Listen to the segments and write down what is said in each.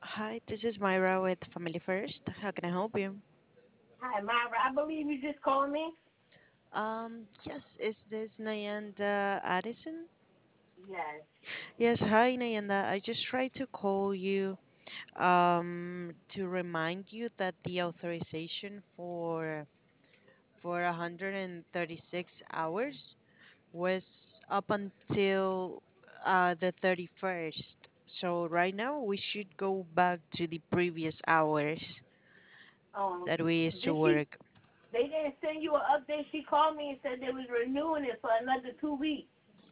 Hi, this is Myra with Family First. How can I help you? Hi, Myra. I believe you just called me. Yes, is this Nayanda Addison? Yes. Yes, hi Nayanda. I just tried to call you to remind you that the authorization for 136 hours was up until the 31st. So right now we should go back to the previous hours Um, that we used to did she? work. They didn't send you an update. She called me and said they was renewing it for another 2 weeks.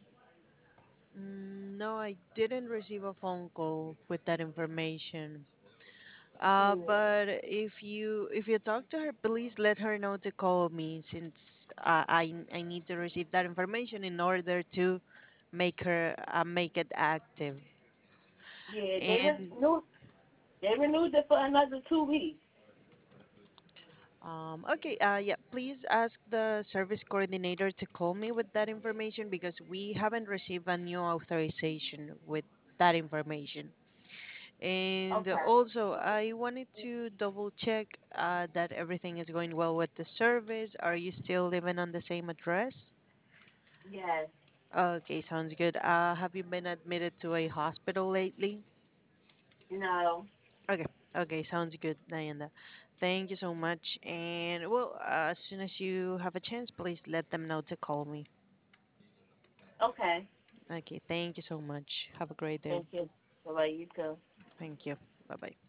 No, I didn't receive a phone call with that information. Yeah. But if you talk to her, please let her know to call me since I need to receive that information in order to make it active. Yeah. And They renewed it for another 2 weeks. okay, yeah, please ask the service coordinator to call me with that information because we haven't received a new authorization with that information. And Okay. also, I wanted to double check that everything is going well with the service. Are you still living on the same address? Yes. Okay, sounds good. Have you been admitted to a hospital lately? No. Okay, okay, sounds good, Nayanda. Thank you so much. And well, as soon as you have a chance, please let them know to call me. Okay. Okay, thank you so much. Have a great day. Thank you. Bye. You too. Thank you. Bye bye.